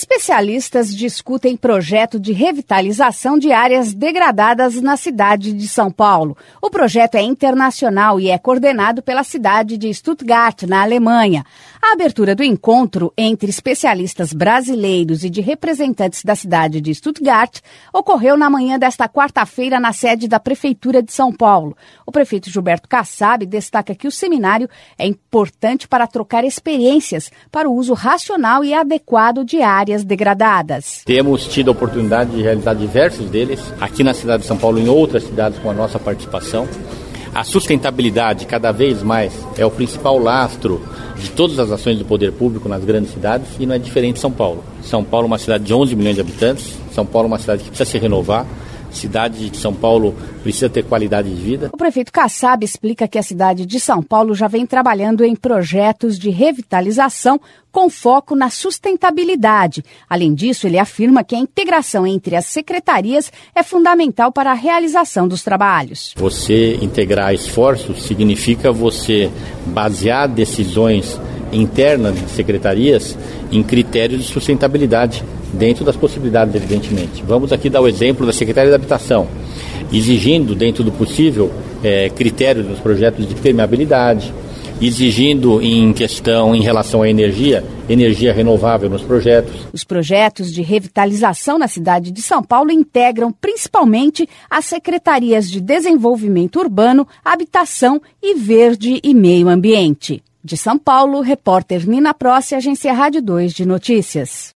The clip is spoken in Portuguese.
Especialistas discutem projeto de revitalização de áreas degradadas na cidade de São Paulo. O projeto é internacional e é coordenado pela cidade de Stuttgart, na Alemanha. A abertura do encontro entre especialistas brasileiros e de representantes da cidade de Stuttgart ocorreu na manhã desta quarta-feira na sede da Prefeitura de São Paulo. O prefeito Gilberto Kassab destaca que o seminário é importante para trocar experiências para o uso racional e adequado de áreas degradadas. Temos tido a oportunidade de realizar diversos deles aqui na cidade de São Paulo e em outras cidades com a nossa participação. A sustentabilidade cada vez mais é o principal lastro de todas as ações do poder público nas grandes cidades e não é diferente de São Paulo. São Paulo é uma cidade de 11 milhões de habitantes, São Paulo é uma cidade que precisa se renovar. Cidade de São Paulo precisa ter qualidade de vida. O prefeito Kassab explica que a cidade de São Paulo já vem trabalhando em projetos de revitalização com foco na sustentabilidade. Além disso, ele afirma que a integração entre as secretarias é fundamental para a realização dos trabalhos. Você integrar esforços significa você basear decisões internas de secretarias em critérios de sustentabilidade, dentro das possibilidades, evidentemente. Vamos aqui dar o exemplo da Secretaria da Habitação, exigindo, dentro do possível, critérios nos projetos de permeabilidade, exigindo em relação à energia renovável nos projetos. Os projetos de revitalização na cidade de São Paulo integram principalmente as secretarias de Desenvolvimento Urbano, Habitação e Verde e Meio Ambiente. De São Paulo, repórter Nina Prossi, Agência Rádio 2 de Notícias.